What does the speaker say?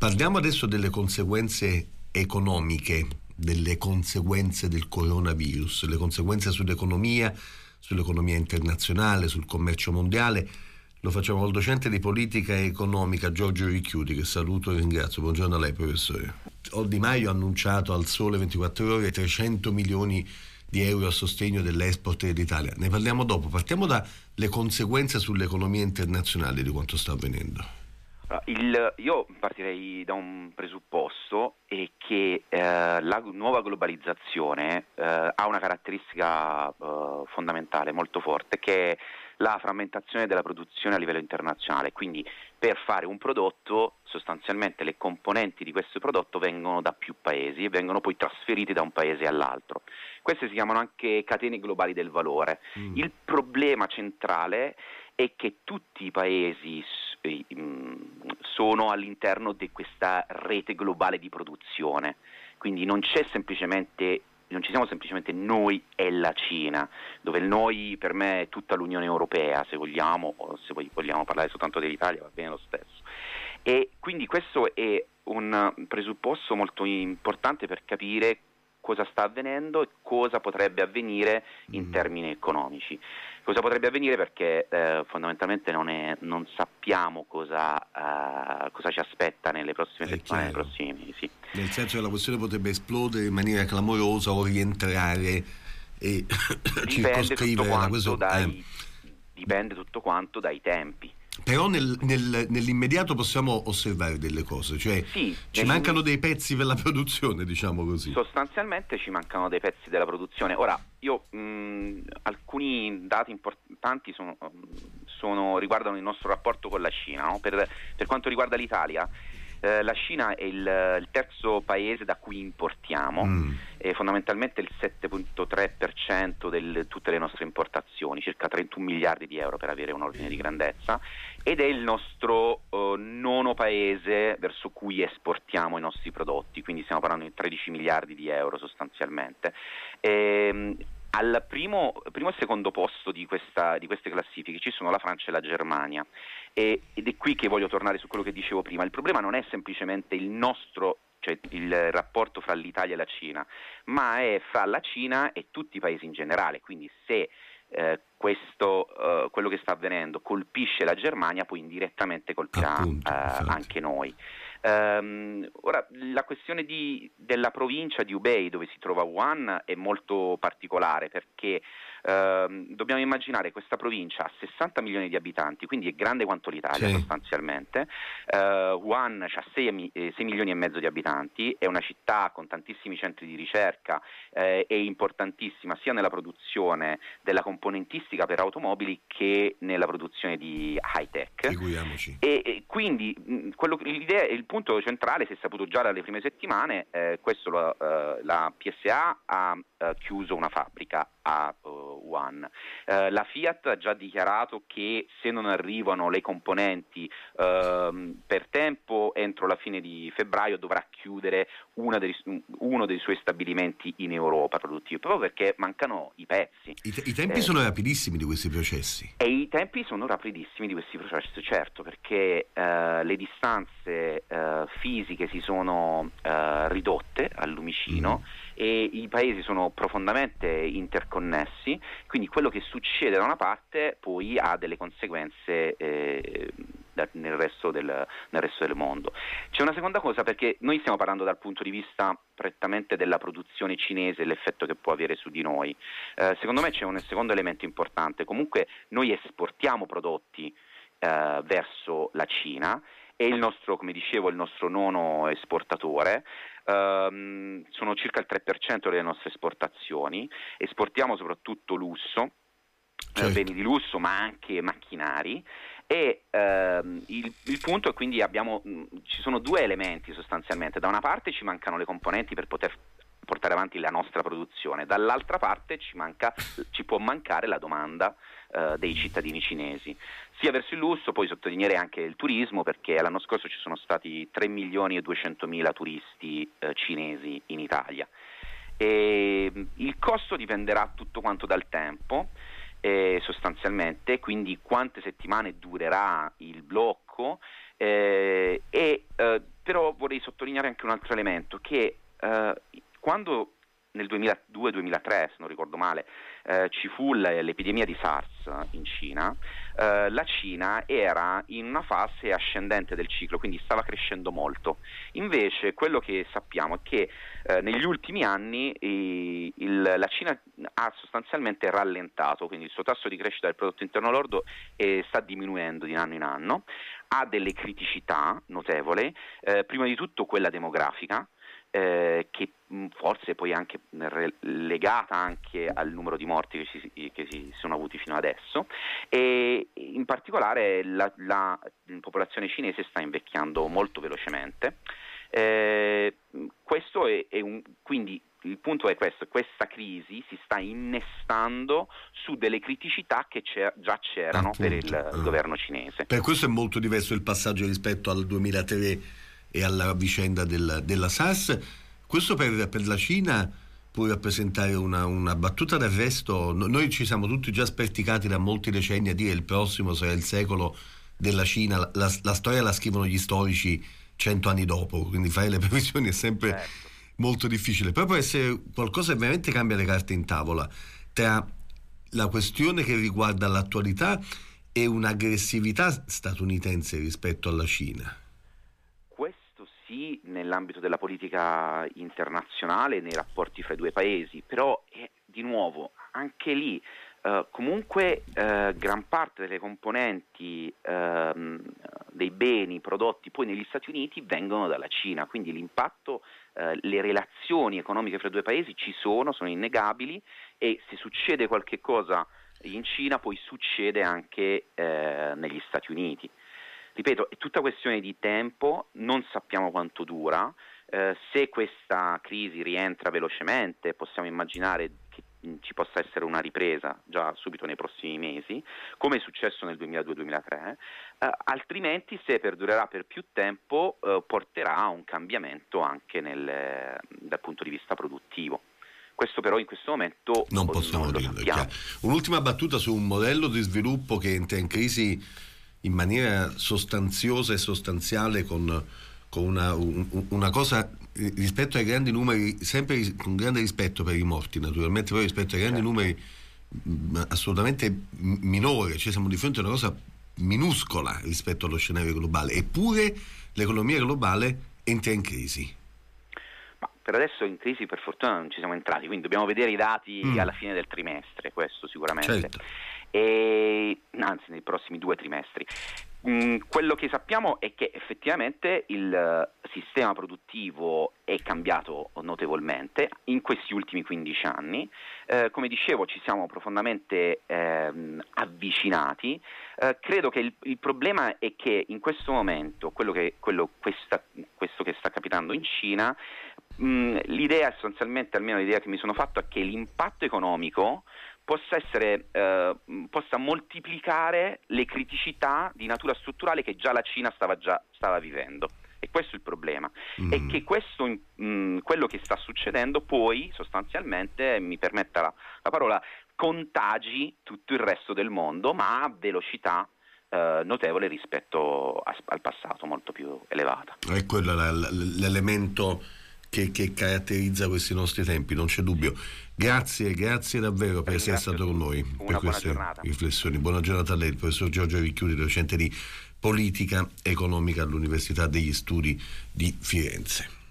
Parliamo adesso delle conseguenze economiche, delle conseguenze del coronavirus, le conseguenze sull'economia internazionale, sul commercio mondiale. Lo facciamo col docente di politica economica Giorgio Ricchiuti, che saluto e ringrazio. Buongiorno a lei, professore. Di Maio ha annunciato al Sole 24 Ore 300 milioni di euro a sostegno dell'export dell'Italia. Ne parliamo dopo. Partiamo dalle conseguenze sull'economia internazionale di quanto sta avvenendo. Io partirei da un presupposto è che la nuova globalizzazione ha una caratteristica fondamentale, molto forte, che è la frammentazione della produzione a livello internazionale. Quindi per fare un prodotto, sostanzialmente le componenti di questo prodotto vengono da più paesi e vengono poi trasferite da un paese all'altro. Queste si chiamano anche catene globali del valore. Il problema centrale è che tutti i paesi sono all'interno di questa rete globale di produzione, quindi non ci siamo semplicemente noi e la Cina, dove il noi per me è tutta l'Unione Europea, se vogliamo, o se vogliamo parlare soltanto dell'Italia va bene lo stesso. E quindi questo è un presupposto molto importante per capire cosa sta avvenendo e cosa potrebbe avvenire in termini economici. Cosa potrebbe avvenire perché fondamentalmente non sappiamo cosa ci aspetta nelle prossime settimane, nei prossimi mesi. Nel senso che la questione potrebbe esplodere in maniera clamorosa o rientrare e circoscrivere la questione. Dipende tutto quanto dai tempi. Però nell'immediato possiamo osservare delle cose, cioè ci mancano dei pezzi per la produzione, diciamo così. Sostanzialmente ci mancano dei pezzi della produzione. Ora, alcuni dati importanti riguardano il nostro rapporto con la Cina, no? Per quanto riguarda l'Italia, la Cina è il terzo paese da cui importiamo, è fondamentalmente il 7,3% di tutte le nostre importazioni, circa 31 miliardi di euro per avere un ordine di grandezza, ed è il nostro nono paese verso cui esportiamo i nostri prodotti, quindi stiamo parlando di 13 miliardi di euro sostanzialmente. Al primo e secondo posto di queste classifiche ci sono la Francia e la Germania, ed è qui che voglio tornare su quello che dicevo prima. Il problema non è semplicemente cioè il rapporto fra l'Italia e la Cina, ma è fra la Cina e tutti i paesi in generale. Quindi se quello che sta avvenendo colpisce la Germania, poi indirettamente colpirà anche noi. Ora, la questione della provincia di Hubei, dove si trova Wuhan, è molto particolare perché dobbiamo immaginare questa provincia ha 60 milioni di abitanti, quindi è grande quanto l'Italia sostanzialmente. Wuhan ha 6 milioni e mezzo di abitanti, è una città con tantissimi centri di ricerca, è importantissima sia nella produzione della componentistica per automobili che nella produzione di high tech. Figuriamoci. E quindi l'idea, il punto centrale si è saputo già dalle prime settimane. La PSA ha chiuso una fabbrica a Wuhan. La Fiat ha già dichiarato che se non arrivano le componenti per tempo entro la fine di febbraio dovrà chiudere uno dei suoi stabilimenti in Europa produttivi, proprio perché mancano i pezzi. I tempi sono rapidissimi di questi processi. E i tempi sono rapidissimi di questi processi, certo, perché le distanze fisiche si sono ridotte al lumicino e i paesi sono profondamente interconnessi, quindi quello che succede da una parte poi ha delle conseguenze nel resto del mondo. C'è una seconda cosa, perché noi stiamo parlando dal punto di vista prettamente della produzione cinese e l'effetto che può avere su di noi. Secondo me c'è un secondo elemento importante. Comunque noi esportiamo prodotti verso la Cina, è come dicevo, il nostro nono esportatore. Sono circa il 3% delle nostre esportazioni. Esportiamo soprattutto lusso, beni di lusso, ma anche macchinari. E il punto è quindi ci sono due elementi sostanzialmente. Da una parte ci mancano le componenti per poter portare avanti la nostra produzione, dall'altra parte ci può mancare la domanda dei cittadini cinesi, sia verso il lusso, poi sottolineare anche il turismo, perché l'anno scorso ci sono stati 3.200.000 turisti cinesi in Italia. E il costo dipenderà tutto quanto dal tempo, sostanzialmente, quindi quante settimane durerà il blocco, Però vorrei sottolineare anche un altro elemento, che quando nel 2002-2003, se non ricordo male, ci fu l'epidemia di SARS in Cina, la Cina era in una fase ascendente del ciclo, quindi stava crescendo molto. Invece quello che sappiamo è che negli ultimi anni la Cina ha sostanzialmente rallentato, quindi il suo tasso di crescita del prodotto interno lordo sta diminuendo di anno in anno, ha delle criticità notevoli, prima di tutto quella demografica, che forse poi è anche legata anche al numero di morti che si sono avuti fino adesso, e in particolare la popolazione cinese sta invecchiando molto velocemente. Quindi il punto è questo: questa crisi si sta innestando su delle criticità che già c'erano. Appunto, per il governo cinese. Per questo è molto diverso il passaggio rispetto al 2003 e alla vicenda della SARS. Questo per la Cina può rappresentare una battuta d'arresto. Noi ci siamo tutti già sperticati da molti decenni a dire il prossimo sarà il secolo della Cina. La storia la scrivono gli storici 100 anni dopo, quindi fare le previsioni è sempre molto difficile. Però può essere qualcosa che veramente cambia le carte in tavola tra la questione che riguarda l'attualità e un'aggressività statunitense rispetto alla Cina. Questo sì, nell'ambito della politica internazionale, nei rapporti fra i due paesi, però di nuovo anche lì comunque gran parte delle componenti dei beni prodotti poi negli Stati Uniti vengono dalla Cina, quindi l'impatto, le relazioni economiche fra i due paesi sono innegabili, e se succede qualche cosa in Cina poi succede anche negli Stati Uniti. Ripeto, è tutta questione di tempo, non sappiamo quanto dura. Se questa crisi rientra velocemente, possiamo immaginare che ci possa essere una ripresa già subito nei prossimi mesi, come è successo nel 2002-2003, altrimenti se perdurerà per più tempo porterà a un cambiamento anche dal punto di vista produttivo. Questo però in questo momento non possiamo dirlo. Un'ultima battuta su un modello di sviluppo che entra in crisi in maniera sostanziosa e sostanziale con una cosa rispetto ai grandi numeri, sempre con grande rispetto per i morti naturalmente, però rispetto ai grandi numeri assolutamente minore, cioè siamo di fronte a una cosa minuscola rispetto allo scenario globale, eppure l'economia globale entra in crisi. Ma per adesso in crisi per fortuna non ci siamo entrati, quindi dobbiamo vedere i dati alla fine del trimestre, questo sicuramente. Certo. Anzi nei prossimi 2 trimestri. Quello che sappiamo è che effettivamente il sistema produttivo è cambiato notevolmente in questi ultimi 15 anni. Come dicevo, ci siamo profondamente avvicinati. Credo che il problema è che in questo momento questo che sta capitando in Cina, l'idea sostanzialmente, almeno l'idea che mi sono fatto, è che l'impatto economico possa moltiplicare le criticità di natura strutturale che già la Cina stava vivendo. E questo è il problema. E che quello che sta succedendo poi sostanzialmente, mi permetta la parola, contagi tutto il resto del mondo, ma a velocità notevole rispetto al passato, molto più elevata. È quello l'elemento che caratterizza questi nostri tempi, non c'è dubbio. Grazie davvero per essere stato con noi per queste riflessioni. Buona giornata a lei, il professor Giorgio Ricchiuti, docente di politica economica all'Università degli Studi di Firenze.